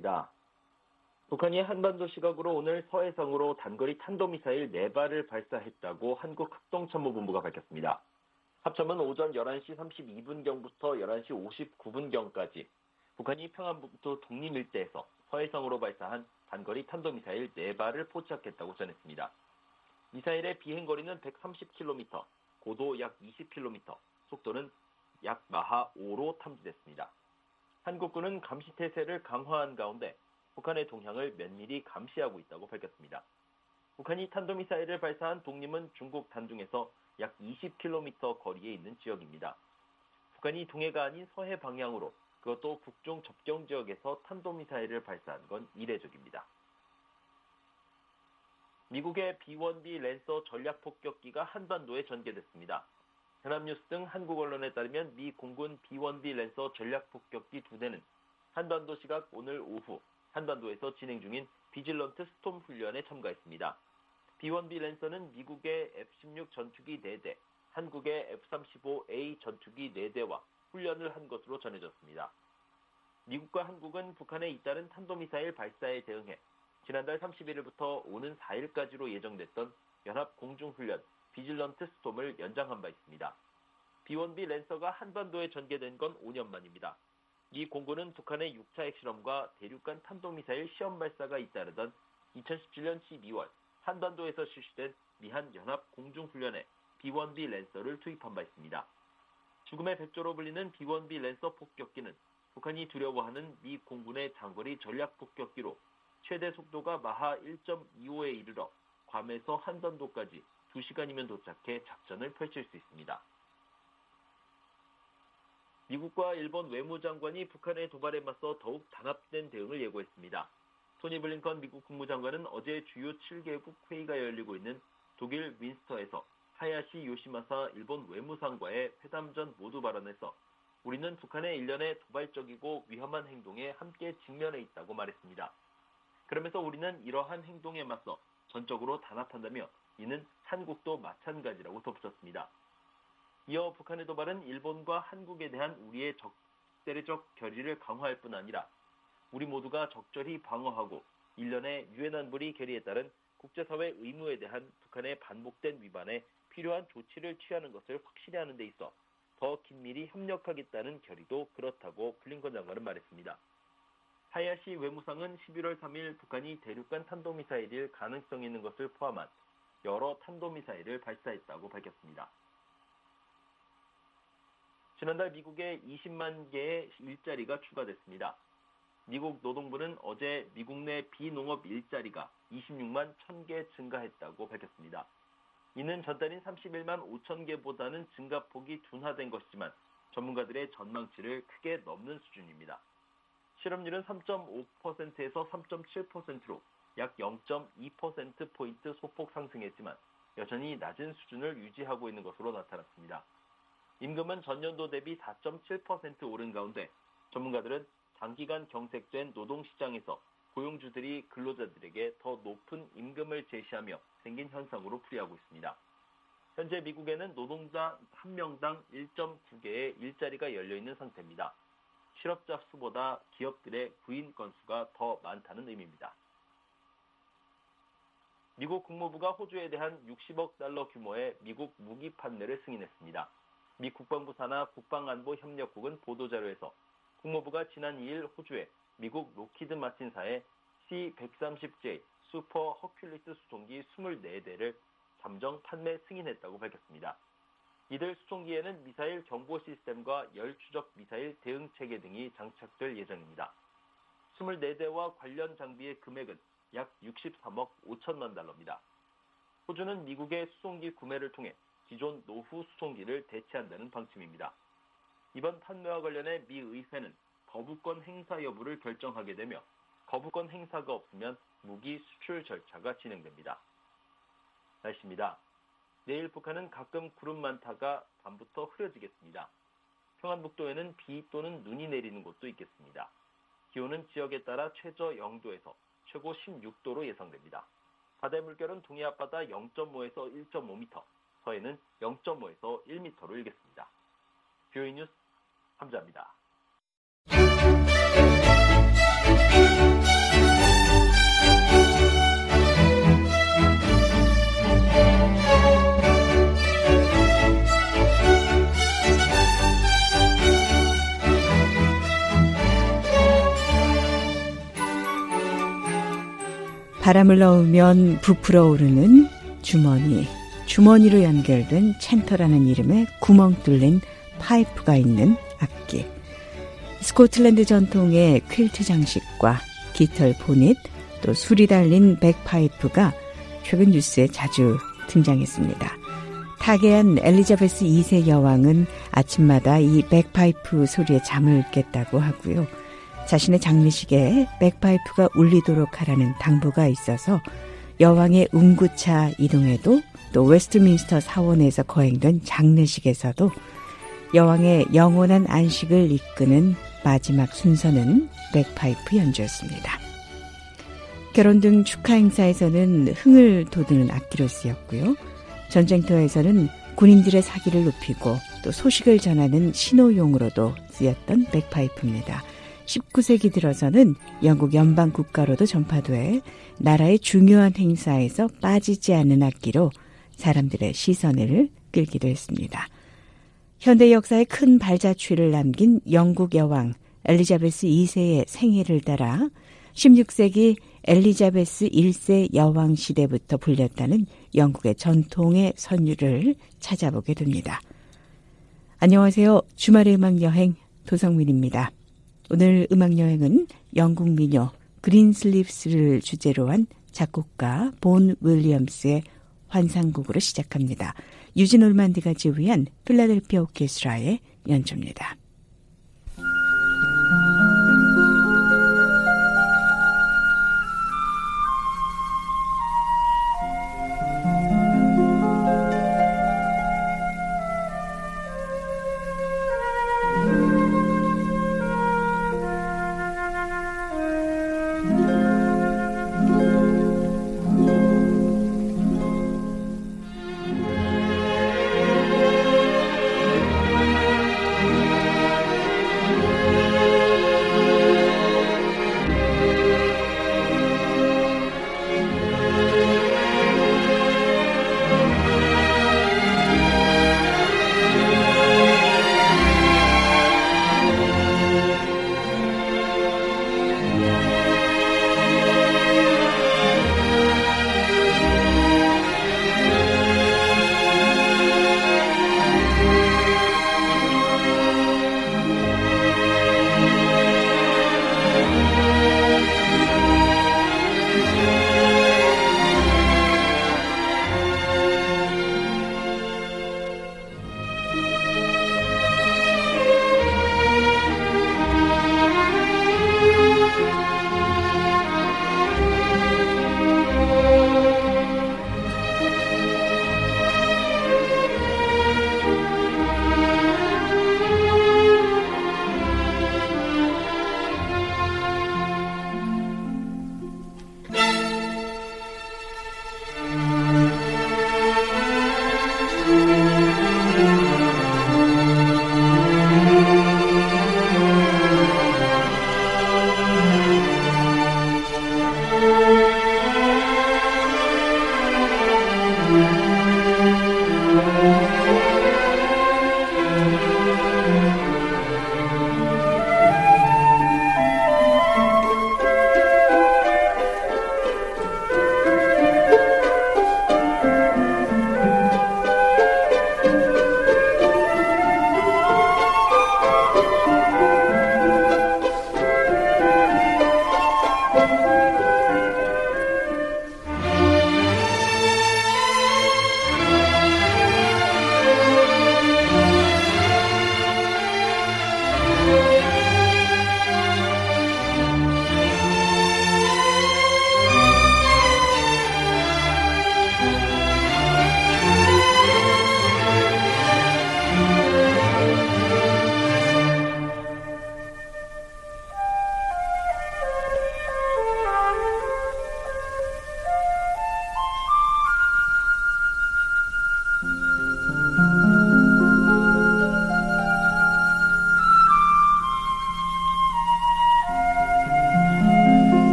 있습니다. 북한이 한반도 시각으로 오늘 서해상으로 단거리 탄도미사일 4발을 발사했다고 한국합동참모본부가 밝혔습니다. 합참은 오전 11시 32분경부터 11시 59분경까지 북한이 평안북도 독림 일대에서 서해상으로 발사한 단거리 탄도미사일 4발을 포착했다고 전했습니다. 미사일의 비행거리는 130km, 고도 약 20km, 속도는 약 마하 5로 탐지됐습니다. 한국군은 감시태세를 강화한 가운데 북한의 동향을 면밀히 감시하고 있다고 밝혔습니다. 북한이 탄도미사일을 발사한 독림은 중국 단둥에서 약 20km 거리에 있는 지역입니다. 북한이 동해가 아닌 서해 방향으로 그것도 북중 접경 지역에서 탄도미사일을 발사한 건 이례적입니다. 미국의 B-1B 랜서 전략폭격기가 한반도에 전개됐습니다. 연합뉴스 등 한국 언론에 따르면 미 공군 B-1B 랜서 전략폭격기 2대는 한반도 시각 오늘 오후 한반도에서 진행 중인 비질런트 스톰 훈련에 참가했습니다. B-1B 랜서는 미국의 F-16 전투기 4대, 한국의 F-35A 전투기 4대와 훈련을 한 것으로 전해졌습니다. 미국과 한국은 북한에 잇따른 탄도미사일 발사에 대응해 지난달 31일부터 오는 4일까지로 예정됐던 연합공중훈련 비질런트 스톰을 연장한 바 있습니다. B-1B 랜서가 한반도에 전개된 건 5년 만입니다. 이 공군은 북한의 6차 핵실험과 대륙간 탄도미사일 시험 발사가 잇따르던 2017년 12월 한반도에서 실시된 미한 연합공중훈련에 B-1B 랜서를 투입한 바 있습니다. 죽음의 백조로 불리는 B-1B 랜서 폭격기는 북한이 두려워하는 미 공군의 장거리 전략폭격기로 최대 속도가 마하 1.25에 이르러 괌에서 한반도까지 2시간이면 도착해 작전을 펼칠 수 있습니다. 미국과 일본 외무장관이 북한의 도발에 맞서 더욱 단합된 대응을 예고했습니다. 토니 블링컨 미국 국무장관은 어제 주요 7개국 회의가 열리고 있는 독일 윈스터에서 하야시 요시마사 일본 외무상과의 회담 전 모두 발언에서 우리는 북한의 일련의 도발적이고 위험한 행동에 함께 직면해 있다고 말했습니다. 그러면서 우리는 이러한 행동에 맞서 전적으로 단합한다며 이는 한국도 마찬가지라고 덧붙였습니다. 이어 북한의 도발은 일본과 한국에 대한 우리의 적대적 결의를 강화할 뿐 아니라 우리 모두가 적절히 방어하고 일련의 유엔 안보리 결의에 따른 국제사회 의무에 대한 북한의 반복된 위반에 필요한 조치를 취하는 것을 확실히 하는 데 있어 더 긴밀히 협력하겠다는 결의도 그렇다고 블링컨 장관은 말했습니다. 하야시 외무상은 11월 3일 북한이 대륙간 탄도미사일일 가능성이 있는 것을 포함한 여러 탄도미사일을 발사했다고 밝혔습니다. 지난달 미국에 20만 개의 일자리가 추가됐습니다. 미국 노동부는 어제 미국 내 비농업 일자리가 26만 1000개 증가했다고 밝혔습니다. 이는 전달인 31만 5천 개보다는 증가폭이 둔화된 것이지만 전문가들의 전망치를 크게 넘는 수준입니다. 실업률은 3.5%에서 3.7%로 약 0.2%포인트 소폭 상승했지만 여전히 낮은 수준을 유지하고 있는 것으로 나타났습니다. 임금은 전년도 대비 4.7% 오른 가운데 전문가들은 장기간 경색된 노동시장에서 고용주들이 근로자들에게 더 높은 임금을 제시하며 생긴 현상으로 풀이하고 있습니다. 현재 미국에는 노동자 1명당 1.9개의 일자리가 열려있는 상태입니다. 실업자 수보다 기업들의 구인 건수가 더 많다는 의미입니다. 미국 국무부가 호주에 대한 60억 달러 규모의 미국 무기 판매를 승인했습니다. 미 국방부 산하 국방안보협력국은 보도자료에서 국무부가 지난 2일 호주에 미국 로키드 마틴사의 C-130J 슈퍼 허큘리스 수송기 24대를 잠정 판매 승인했다고 밝혔습니다. 이들 수송기에는 미사일 경보 시스템과 열 추적 미사일 대응 체계 등이 장착될 예정입니다. 24대와 관련 장비의 금액은 약 63억 5천만 달러입니다. 호주는 미국의 수송기 구매를 통해 기존 노후 수송기를 대체한다는 방침입니다. 이번 판매와 관련해 미 의회는 거부권 행사 여부를 결정하게 되며 거부권 행사가 없으면 무기 수출 절차가 진행됩니다. 날씨입니다. 내일 북한은 가끔 구름 많다가 밤부터 흐려지겠습니다. 평안북도에는 비 또는 눈이 내리는 곳도 있겠습니다. 기온은 지역에 따라 최저 0도에서 최고 16도로 예상됩니다. 바다의 물결은 동해 앞바다 0.5에서 1.5m, 서해는 0.5에서 1m로 일겠습니다. 뷰이 뉴스 함자입니다. 바람을 넣으면 부풀어 오르는 주머니, 주머니로 연결된 챈터라는 이름의 구멍 뚫린 파이프가 있는 악기. 스코틀랜드 전통의 퀼트 장식과 깃털 보닛, 또 술이 달린 백파이프가 최근 뉴스에 자주 등장했습니다. 타계한 엘리자베스 2세 여왕은 아침마다 이 백파이프 소리에 잠을 깼다고 하고요. 자신의 장례식에 백파이프가 울리도록 하라는 당부가 있어서 여왕의 운구차 이동에도 또 웨스트민스터 사원에서 거행된 장례식에서도 여왕의 영원한 안식을 이끄는 마지막 순서는 백파이프 연주였습니다. 결혼 등 축하 행사에서는 흥을 돋우는 악기로 쓰였고요. 전쟁터에서는 군인들의 사기를 높이고 또 소식을 전하는 신호용으로도 쓰였던 백파이프입니다. 19세기 들어서는 영국 연방 국가로도 전파돼 나라의 중요한 행사에서 빠지지 않는 악기로 사람들의 시선을 끌기도 했습니다. 현대 역사에 큰 발자취를 남긴 영국 여왕 엘리자베스 2세의 생애를 따라 16세기 엘리자베스 1세 여왕 시대부터 불렸다는 영국의 전통의 선율을 찾아보게 됩니다. 안녕하세요. 주말의 음악여행 도성민입니다. 오늘 음악여행은 영국 민요 그린슬립스를 주제로 한 작곡가 본 윌리엄스의 환상곡으로 시작합니다. 유진 올만디가 지휘한 필라델피아 오케스트라의 연주입니다.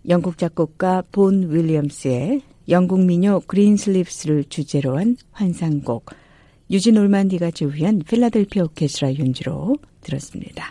영국 작곡가 본 윌리엄스의 영국 민요 그린슬립스를 주제로 한 환상곡, 유진 올만디가 지휘한 필라델피아 오케스트라 연주로 들었습니다.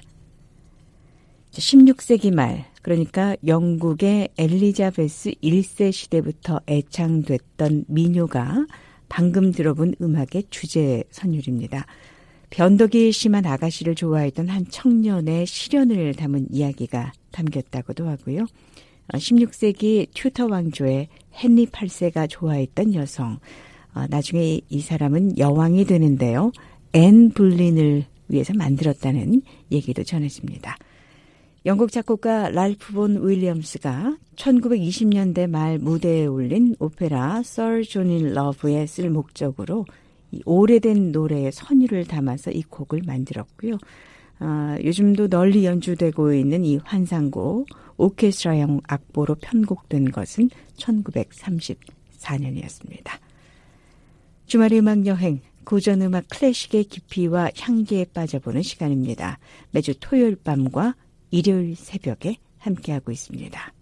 16세기 말, 그러니까 영국의 엘리자베스 1세 시대부터 애창됐던 민요가 방금 들어본 음악의 주제 선율입니다. 변덕이 심한 아가씨를 좋아했던 한 청년의 시련을 담은 이야기가 담겼다고도 하고요. 16세기 튜터 왕조의 헨리 8세가 좋아했던 여성, 나중에 이 사람은 여왕이 되는데요. 앤 불린을 위해서 만들었다는 얘기도 전해집니다. 영국 작곡가 랄프 본 윌리엄스가 1920년대 말 무대에 올린 오페라 Sir John in Love에 쓸 목적으로 이 오래된 노래의 선율을 담아서 이 곡을 만들었고요. 요즘도 널리 연주되고 있는 이 환상곡, 오케스트라형 악보로 편곡된 것은 1934년이었습니다. 주말의 음악여행, 고전음악 클래식의 깊이와 향기에 빠져보는 시간입니다. 매주 토요일 밤과 일요일 새벽에 함께하고 있습니다.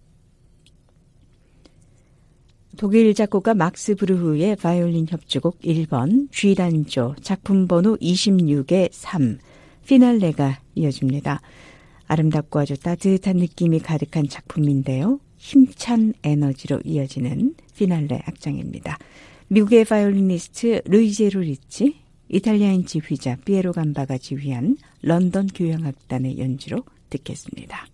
독일 작곡가 막스 브루흐의 바이올린 협주곡 1번 G단조 작품 번호 26의 3 피날레가 이어집니다. 아름답고 아주 따뜻한 느낌이 가득한 작품인데요. 힘찬 에너지로 이어지는 피날레 악장입니다. 미국의 바이올리니스트 루이제로 리치, 이탈리아인 지휘자 피에로 감바가 지휘한 런던 교향악단의 연주로 듣겠습니다.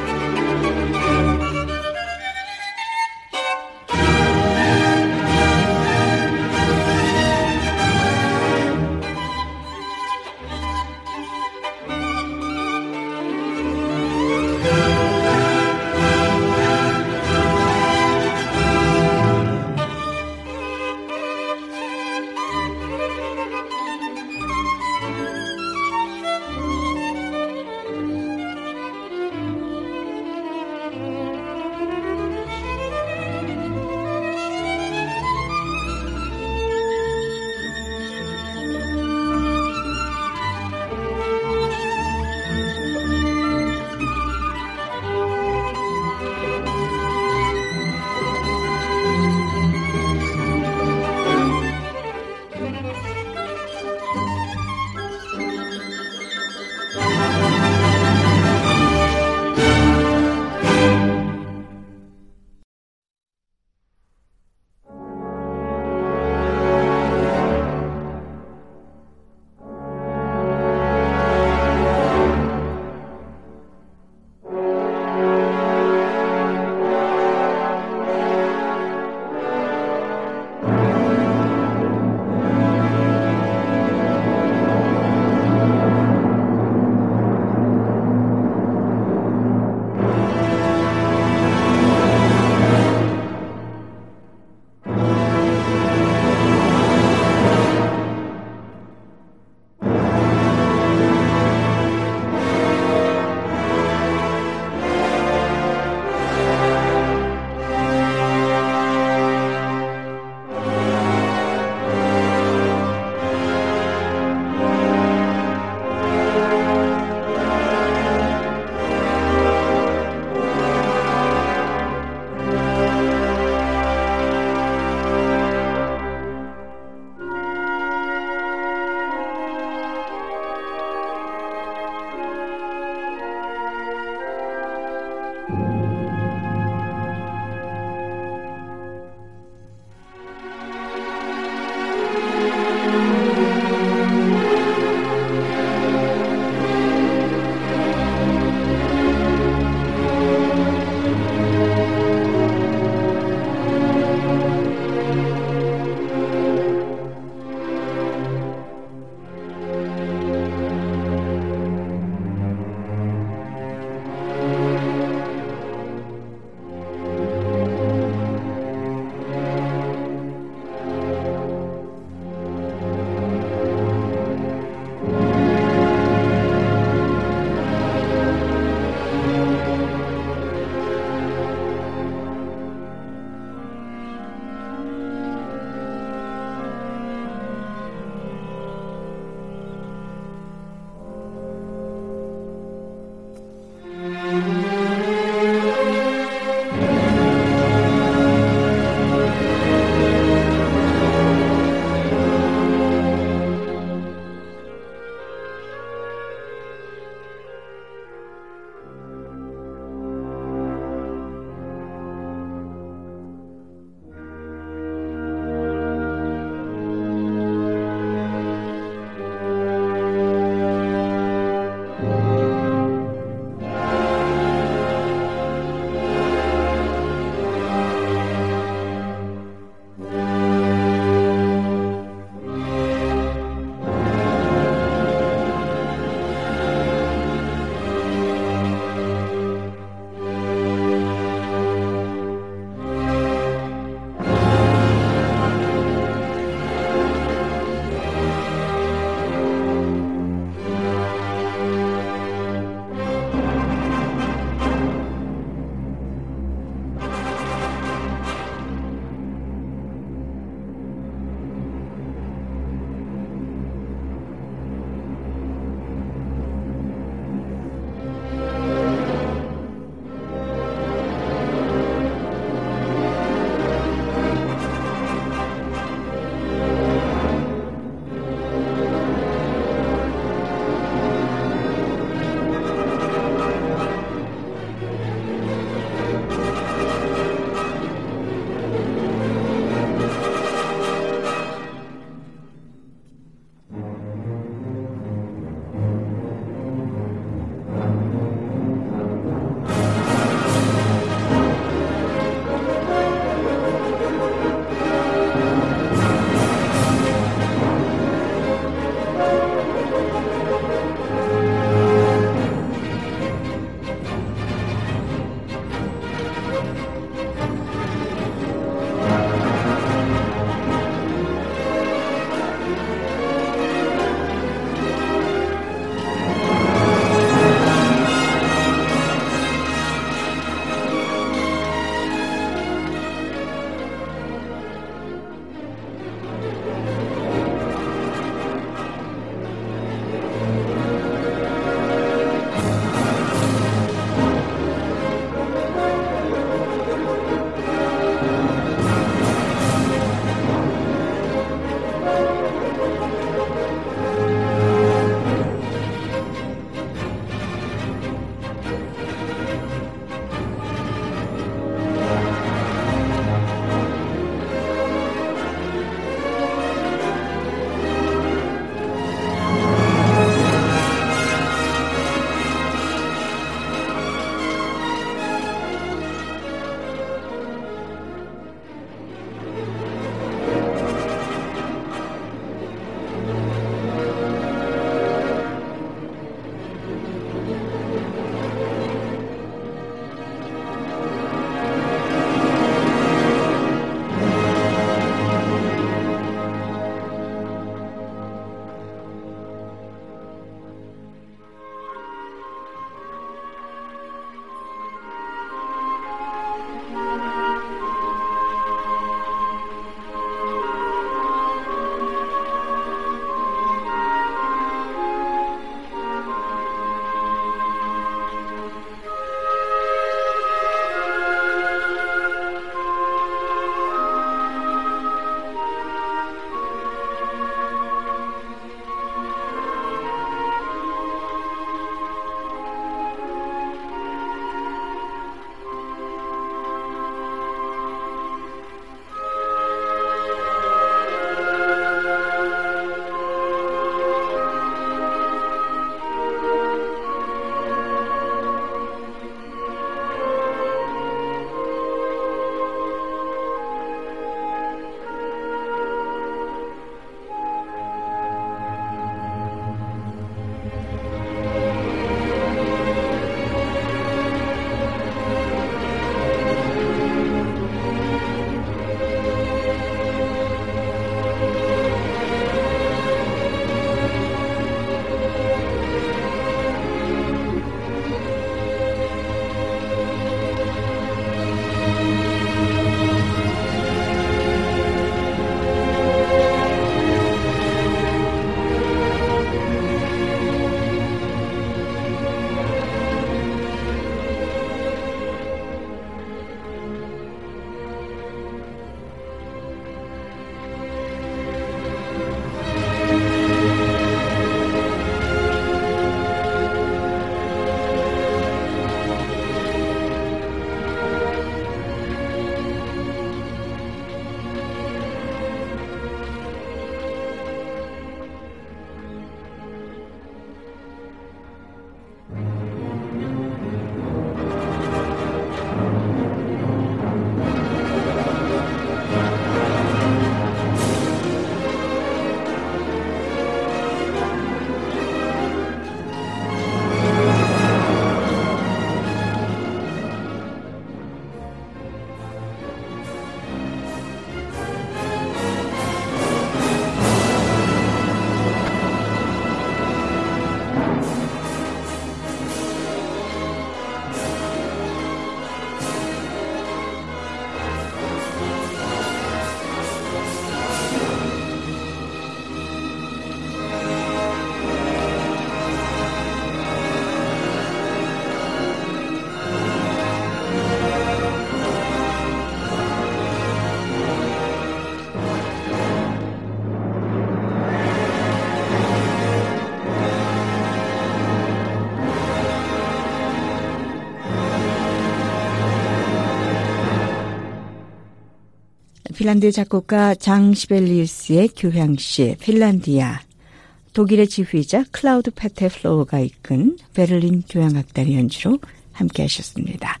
핀란드 작곡가 장 시벨리우스의 교향시 핀란디아, 독일의 지휘자 클라우드 페테플로어가 이끈 베를린 교향악단의 연주로 함께 하셨습니다.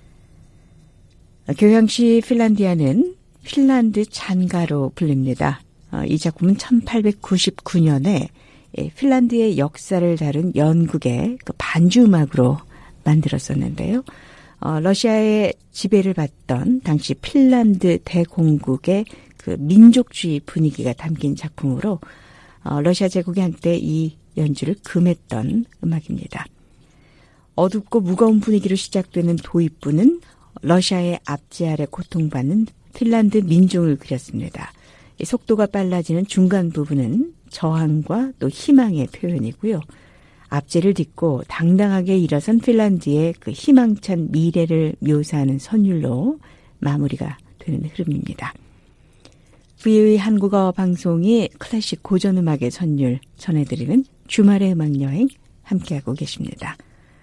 교향시 핀란디아는 핀란드 찬가로 불립니다. 이 작품은 1899년에 핀란드의 역사를 다룬 영국의 반주 음악으로 만들었었는데요. 러시아의 지배를 받던 당시 핀란드 대공국의 그 민족주의 분위기가 담긴 작품으로 러시아 제국이 한때 이 연주를 금했던 음악입니다. 어둡고 무거운 분위기로 시작되는 도입부는 러시아의 압제 아래 고통받는 핀란드 민족을 그렸습니다. 이 속도가 빨라지는 중간 부분은 저항과 또 희망의 표현이고요. 압제를 딛고 당당하게 일어선 핀란드의 그 희망찬 미래를 묘사하는 선율로 마무리가 되는 흐름입니다. VOA 한국어 방송이 클래식 고전음악의 선율 전해드리는 주말의 음악여행 함께하고 계십니다.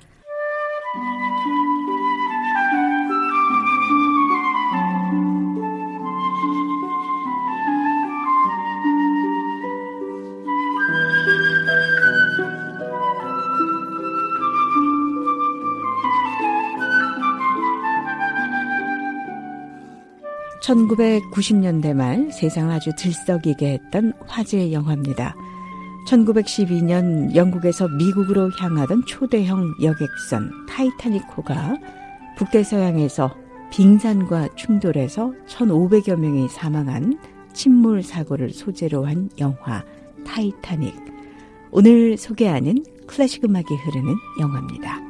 1990년대 말 세상을 아주 들썩이게 했던 화제의 영화입니다. 1912년 영국에서 미국으로 향하던 초대형 여객선 타이타닉호가 북대서양에서 빙산과 충돌해서 1,500여 명이 사망한 침몰 사고를 소재로 한 영화 타이타닉. 오늘 소개하는 클래식 음악이 흐르는 영화입니다.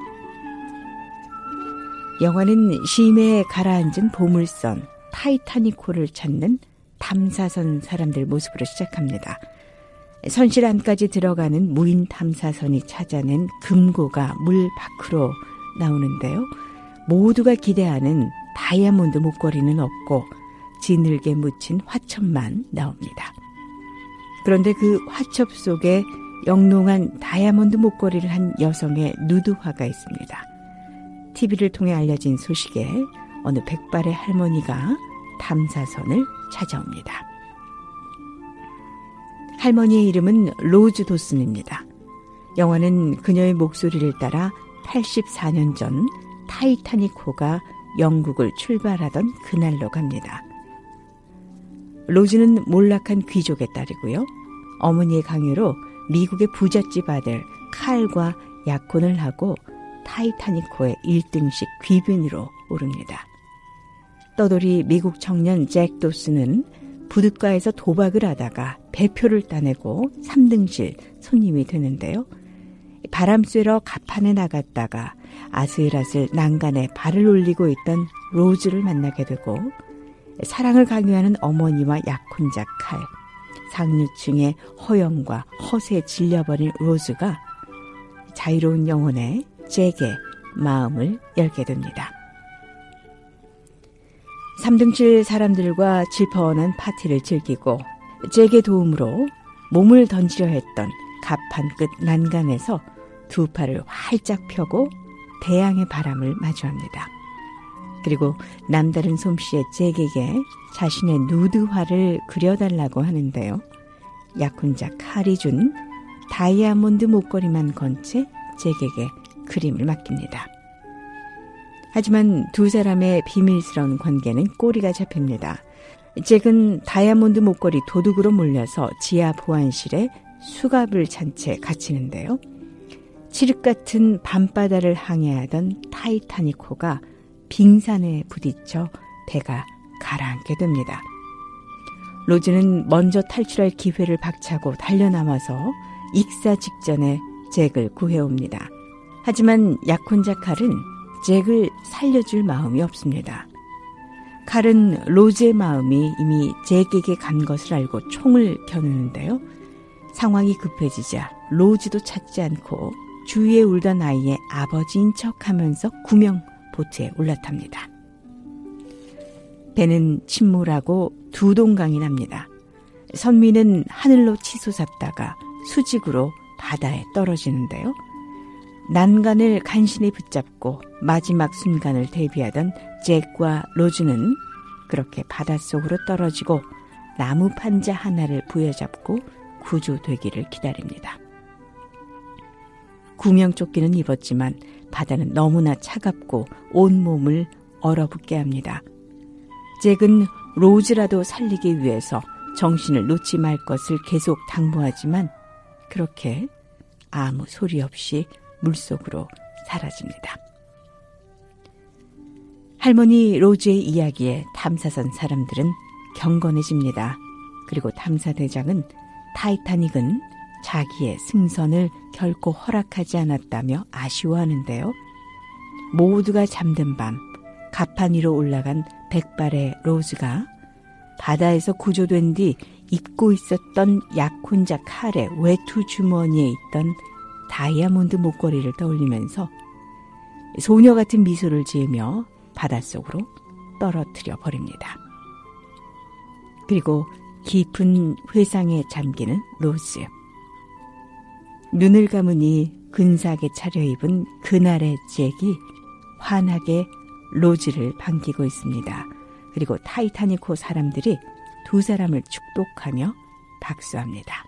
영화는 심해에 가라앉은 보물선 타이타닉호를 찾는 탐사선 사람들 모습으로 시작합니다. 선실 안까지 들어가는 무인 탐사선이 찾아낸 금고가 물 밖으로 나오는데요. 모두가 기대하는 다이아몬드 목걸이는 없고 지늘게 묻힌 화첩만 나옵니다. 그런데 그 화첩 속에 영롱한 다이아몬드 목걸이를 한 여성의 누드화가 있습니다. TV를 통해 알려진 소식에 어느 백발의 할머니가 탐사선을 찾아옵니다. 할머니의 이름은 로즈 도슨입니다. 영화는 그녀의 목소리를 따라 84년 전 타이타닉호가 영국을 출발하던 그날로 갑니다. 로즈는 몰락한 귀족의 딸이고요. 어머니의 강요로 미국의 부잣집 아들 칼과 약혼을 하고 타이타닉호의 1등식 귀빈으로 오릅니다. 떠돌이 미국 청년 잭 도슨은 부둣가에서 도박을 하다가 배표를 따내고 3등실 손님이 되는데요. 바람 쐬러 갑판에 나갔다가 아슬아슬 난간에 발을 올리고 있던 로즈를 만나게 되고 사랑을 강요하는 어머니와 약혼자 칼, 상류층의 허영과 허세에 질려버린 로즈가 자유로운 영혼의 잭의 마음을 열게 됩니다. 3등실 사람들과 질펀한 파티를 즐기고 잭의 도움으로 몸을 던지려 했던 갑판 끝 난간에서 두 팔을 활짝 펴고 태양의 바람을 마주합니다. 그리고 남다른 솜씨의 잭에게 자신의 누드화를 그려달라고 하는데요. 약혼자 칼이 준 다이아몬드 목걸이만 건 채 잭에게 그림을 맡깁니다. 하지만 두 사람의 비밀스러운 관계는 꼬리가 잡힙니다. 잭은 다이아몬드 목걸이 도둑으로 몰려서 지하 보안실에 수갑을 찬 채 갇히는데요. 칠흑 같은 밤바다를 항해하던 타이타닉호가 빙산에 부딪혀 배가 가라앉게 됩니다. 로즈는 먼저 탈출할 기회를 박차고 달려나와서 익사 직전에 잭을 구해옵니다. 하지만 약혼자 칼은 잭을 살려줄 마음이 없습니다. 칼은 로즈의 마음이 이미 잭에게 간 것을 알고 총을 겨누는데요. 상황이 급해지자 로즈도 찾지 않고 주위에 울던 아이의 아버지인 척하면서 구명 보트에 올라탑니다. 배는 침몰하고 두 동강이 납니다. 선미는 하늘로 치솟았다가 수직으로 바다에 떨어지는데요. 난간을 간신히 붙잡고 마지막 순간을 대비하던 잭과 로즈는 그렇게 바닷속으로 떨어지고 나무 판자 하나를 부여잡고 구조되기를 기다립니다. 구명조끼는 입었지만 바다는 너무나 차갑고 온몸을 얼어붙게 합니다. 잭은 로즈라도 살리기 위해서 정신을 놓지 말 것을 계속 당부하지만 그렇게 아무 소리 없이 물속으로 사라집니다. 할머니 로즈의 이야기에 탐사선 사람들은 경건해집니다. 그리고 탐사대장은 타이타닉은 자기의 승선을 결코 허락하지 않았다며 아쉬워하는데요. 모두가 잠든 밤 갑판 위로 올라간 백발의 로즈가 바다에서 구조된 뒤 입고 있었던 약혼자 칼의 외투 주머니에 있던 다이아몬드 목걸이를 떠올리면서 소녀 같은 미소를 지으며 바닷속으로 떨어뜨려 버립니다. 그리고 깊은 회상에 잠기는 로즈. 눈을 감으니 근사하게 차려입은 그날의 잭이 환하게 로즈를 반기고 있습니다. 그리고 타이타닉호 사람들이 두 사람을 축복하며 박수합니다.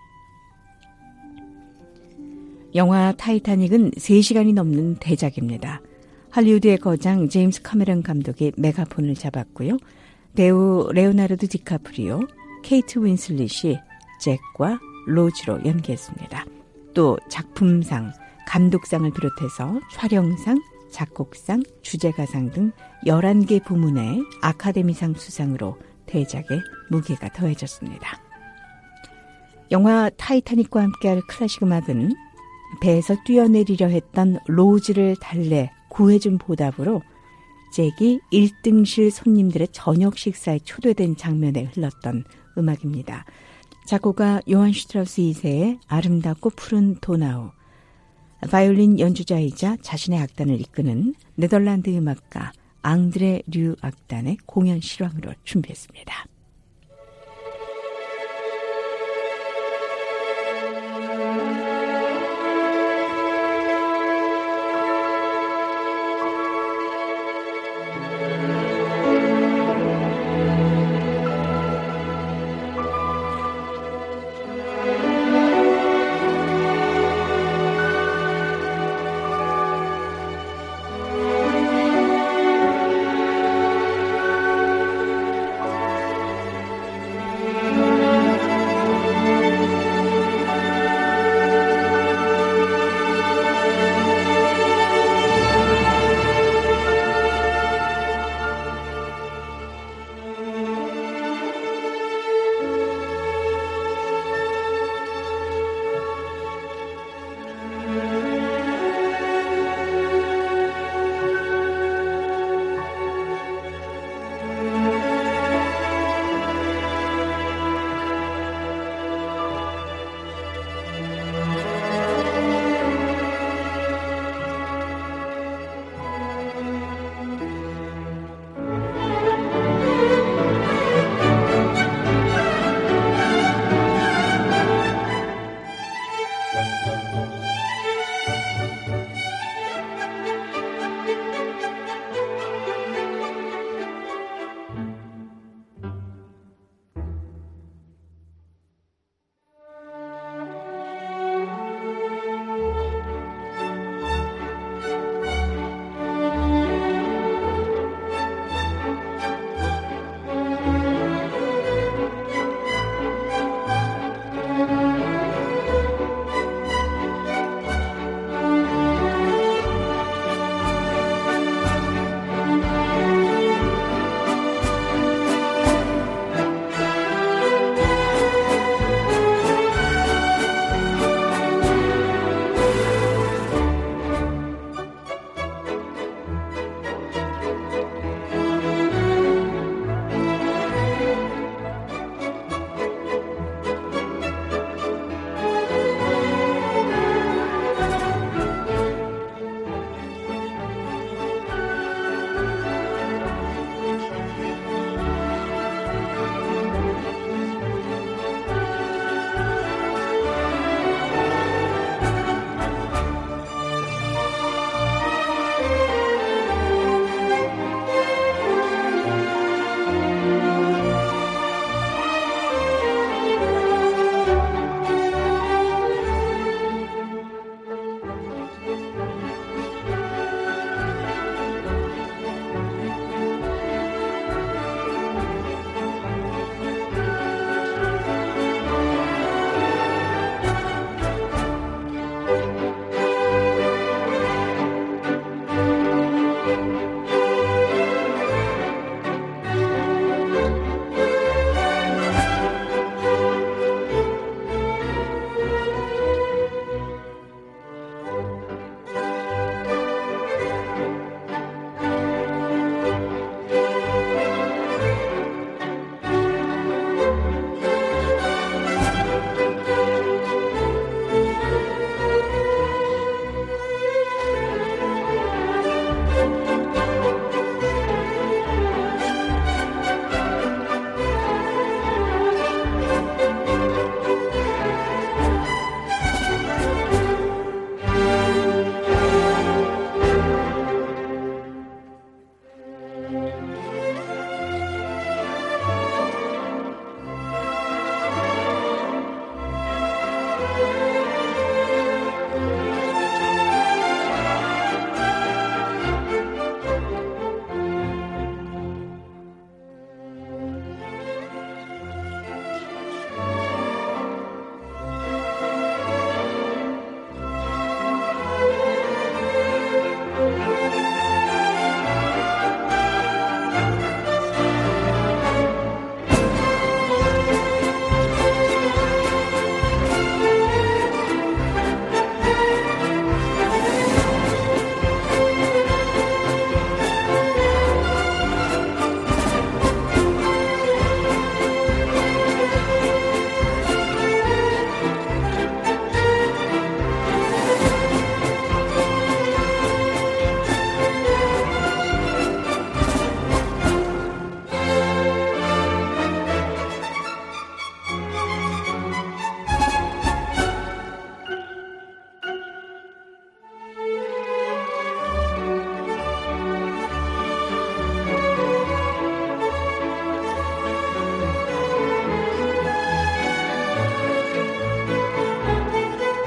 영화 타이타닉은 3시간이 넘는 대작입니다. 할리우드의 거장 제임스 카메론 감독이 메가폰을 잡았고요. 배우 레오나르도 디카프리오, 케이트 윈슬릿이 잭과 로즈로 연기했습니다. 또 작품상, 감독상을 비롯해서 촬영상, 작곡상, 주제가상 등 11개 부문의 아카데미상 수상으로 대작에 무게가 더해졌습니다. 영화 타이타닉과 함께할 클래식 음악은 배에서 뛰어내리려 했던 로즈를 달래 구해준 보답으로 잭이 1등실 손님들의 저녁 식사에 초대된 장면에 흘렀던 음악입니다. 작곡가 요한 슈트라우스 2세의 아름답고 푸른 도나우, 바이올린 연주자이자 자신의 악단을 이끄는 네덜란드 음악가 앙드레 류 악단의 공연 실황으로 준비했습니다.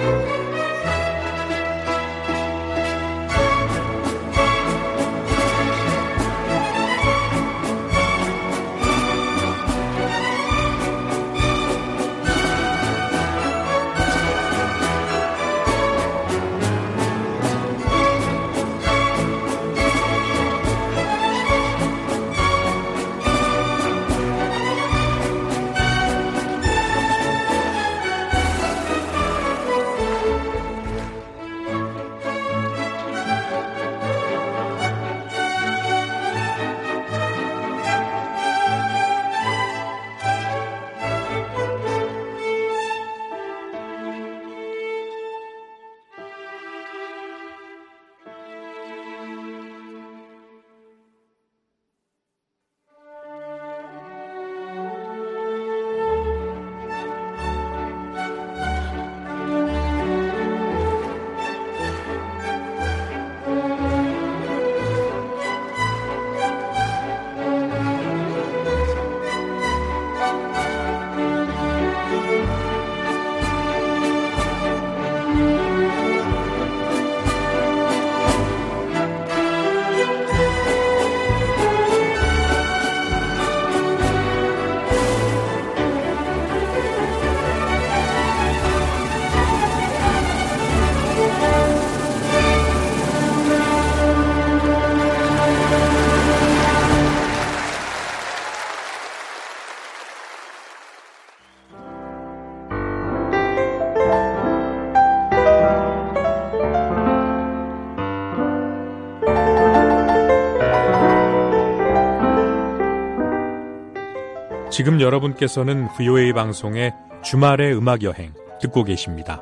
지금 여러분께서는 VOA 방송의 주말의 음악여행 듣고 계십니다.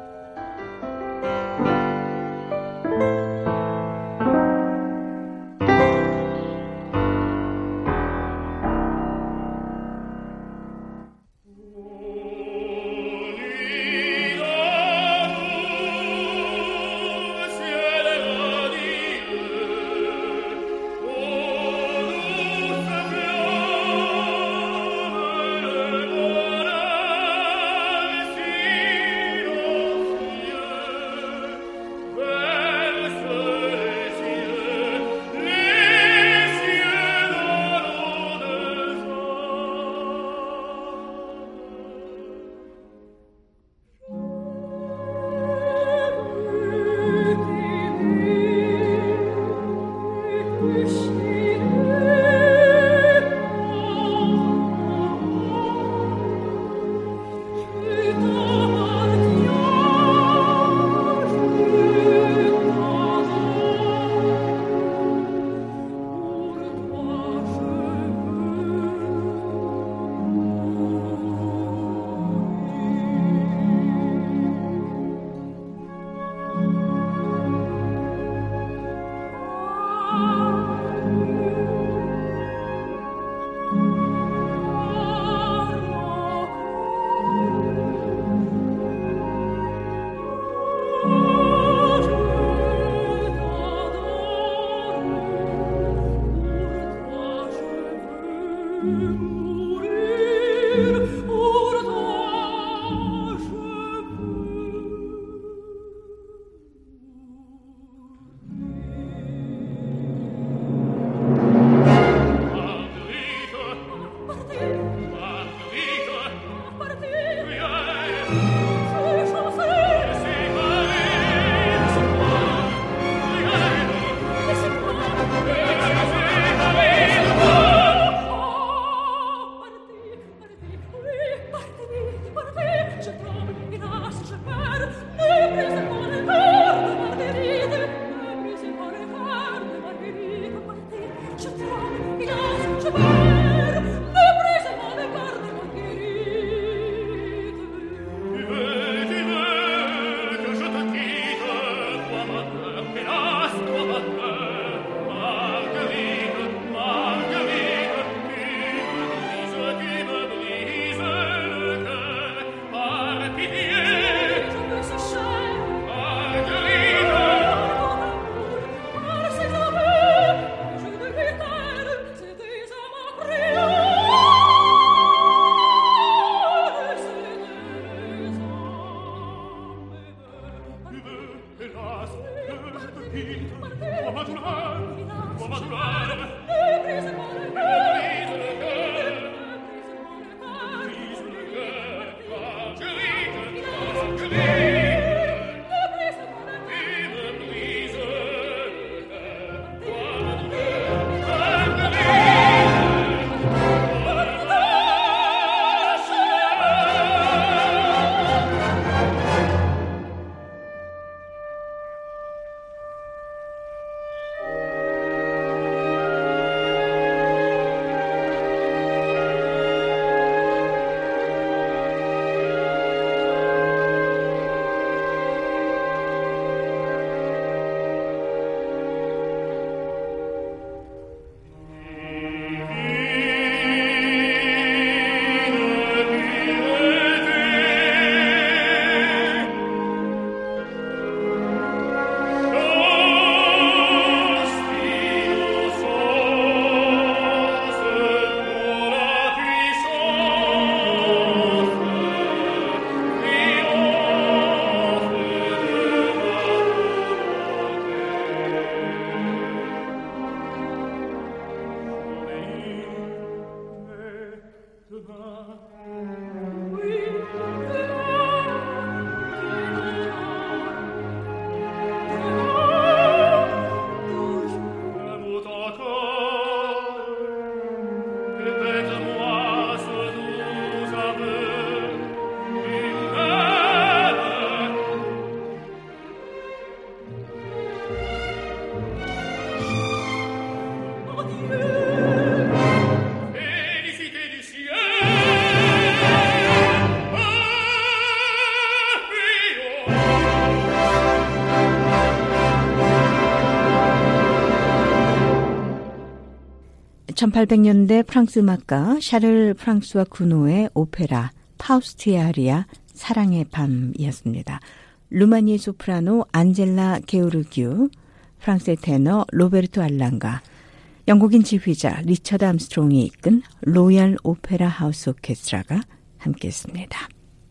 (1800년대) 프랑스 음악가 샤를 프랑스와 구노의 오페라 파우스트의 아리아 사랑의 밤이었습니다. 루마니의 소프라노 안젤라 게오르기우, 프랑스의 테너 로베르토 알랑가, 영국인 지휘자 리처드 암스트롱이 이끈 로얄 오페라 하우스 오케스트라가 함께했습니다.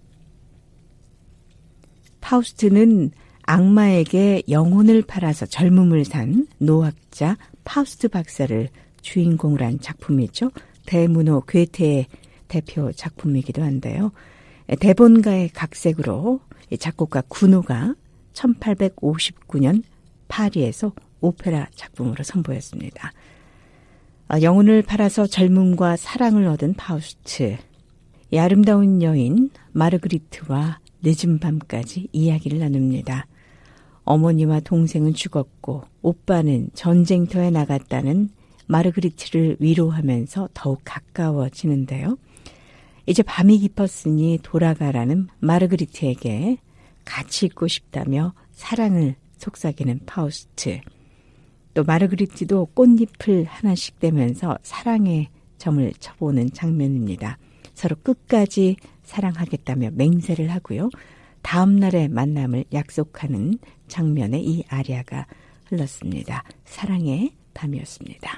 파우스트는 악마에게 영혼을 팔아서 젊음을 산 노학자 파우스트 박사를 주인공으로 한 작품이죠. 대문호 괴테의 대표 작품이기도 한데요. 대본가의 각색으로 작곡가 구노가 1859년 파리에서 오페라 작품으로 선보였습니다. 영혼을 팔아서 젊음과 사랑을 얻은 파우스트, 이 아름다운 여인 마르그리트와 늦은 밤까지 이야기를 나눕니다. 어머니와 동생은 죽었고 오빠는 전쟁터에 나갔다는 마르그리트를 위로하면서 더욱 가까워지는데요. 이제 밤이 깊었으니 돌아가라는 마르그리트에게 같이 있고 싶다며 사랑을 속삭이는 파우스트. 또 마르그리트도 꽃잎을 하나씩 떼면서 사랑의 점을 쳐보는 장면입니다. 서로 끝까지 사랑하겠다며 맹세를 하고요. 다음 날의 만남을 약속하는 장면에 이 아리아가 흘렀습니다. 사랑의 밤이었습니다.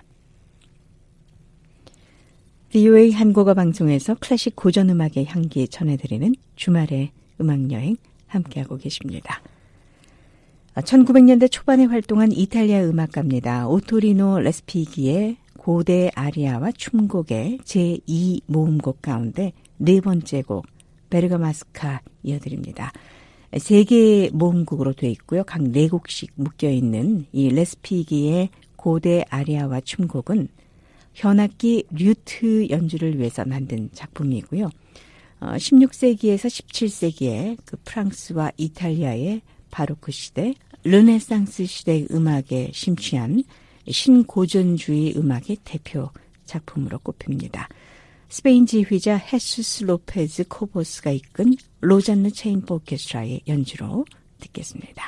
VOA 한국어 방송에서 클래식 고전음악의 향기 전해드리는 주말의 음악여행 함께하고 계십니다. 1900년대 초반에 활동한 이탈리아 음악가입니다. 오토리노 레스피기의 고대 아리아와 춤곡의 제2 모음곡 가운데 네 번째 곡 베르가마스카 이어드립니다. 세 개의 모음곡으로 되어 있고요. 각 네 곡씩 묶여있는 이 레스피기의 고대 아리아와 춤곡은 현악기 류트 연주를 위해서 만든 작품이고요. 16세기에서 17세기에 그 프랑스와 이탈리아의 바로크 시대, 르네상스 시대의 음악에 심취한 신고전주의 음악의 대표 작품으로 꼽힙니다. 스페인 지휘자 헤수스 로페즈 코보스가 이끈 로잔느 체인포 오케스트라의 연주로 듣겠습니다.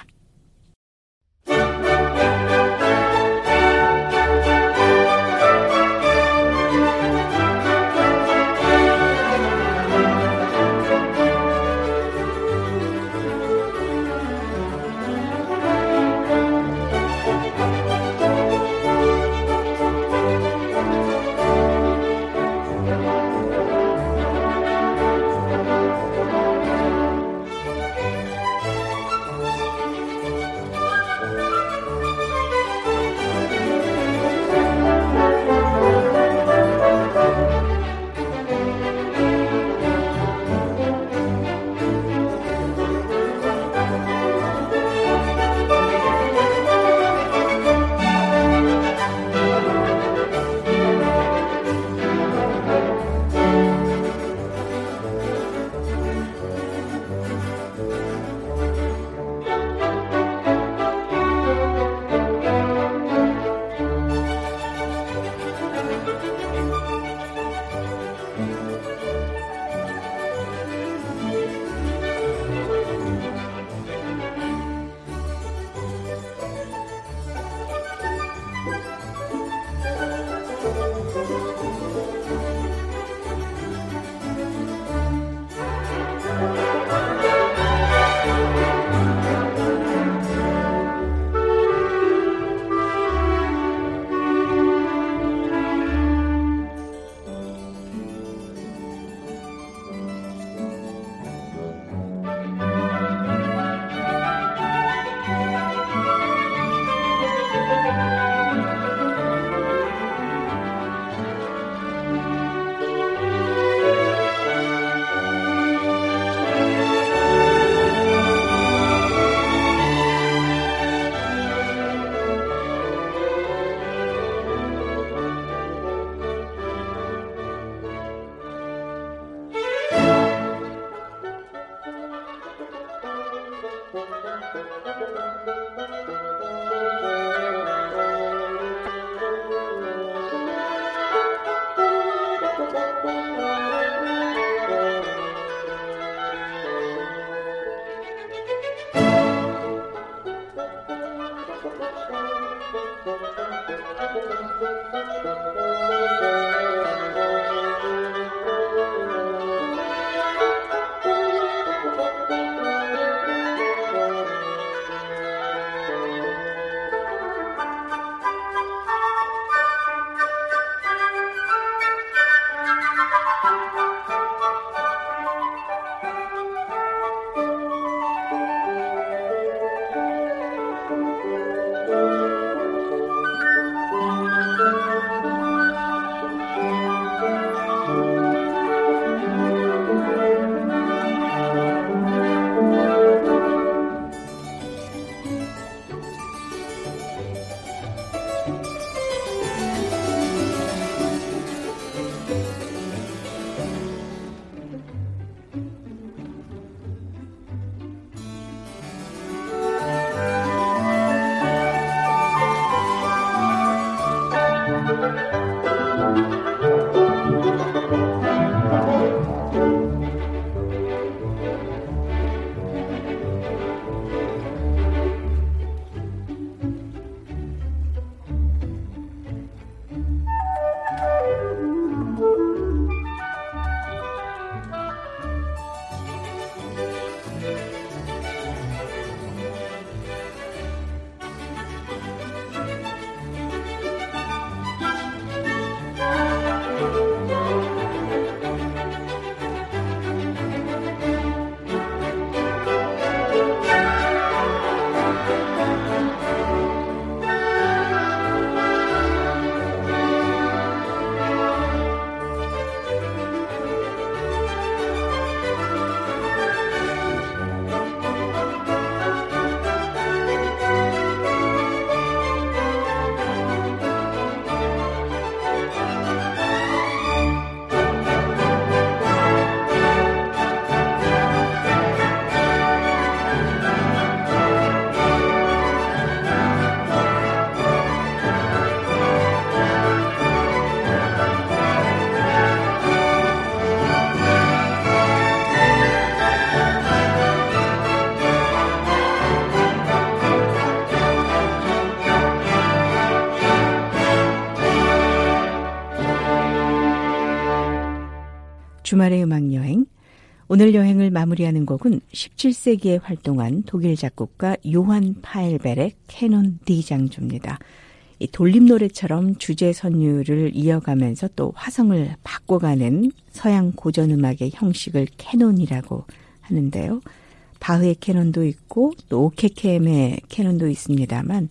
주말의 음악여행. 오늘 여행을 마무리하는 곡은 17세기에 활동한 독일 작곡가 요한 파일베르의 캐논 D 장조입니다. 이 돌림노래처럼 주제 선율을 이어가면서 또 화성을 바꿔가는 서양 고전음악의 형식을 캐논이라고 하는데요. 바흐의 캐논도 있고 또 오케켐의 캐논도 있습니다만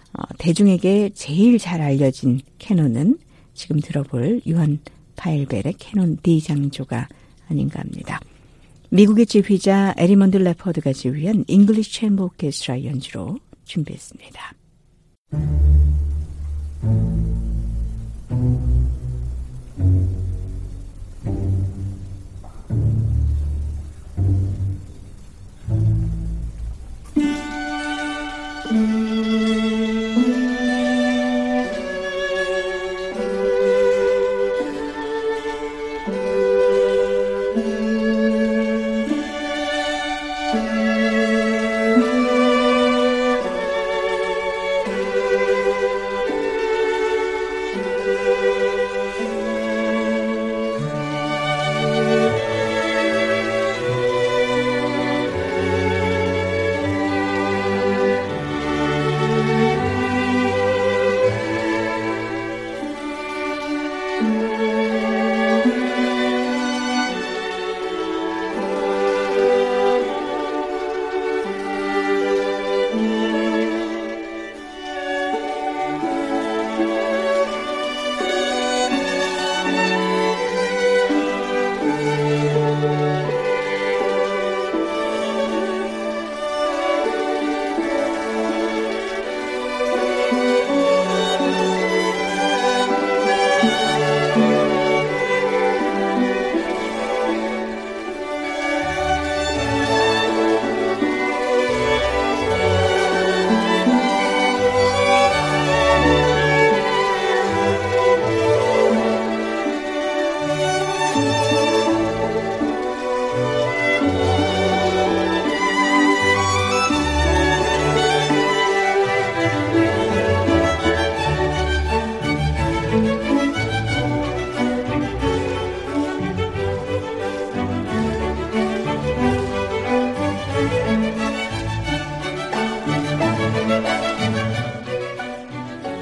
대중에게 제일 잘 알려진 캐논은 지금 들어볼 요한 파일베르의 캐논 D 장조가 아닌가 합니다. 미국의 지휘자 에리먼드 레퍼드가 지휘한 잉글리시 챔버 오케스트라 연주로 준비했습니다.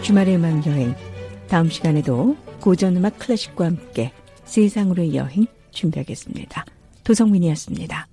주말의 음악 여행. 다음 시간에도 고전음악 클래식과 함께 세상으로의 여행 준비하겠습니다. 도성민이었습니다.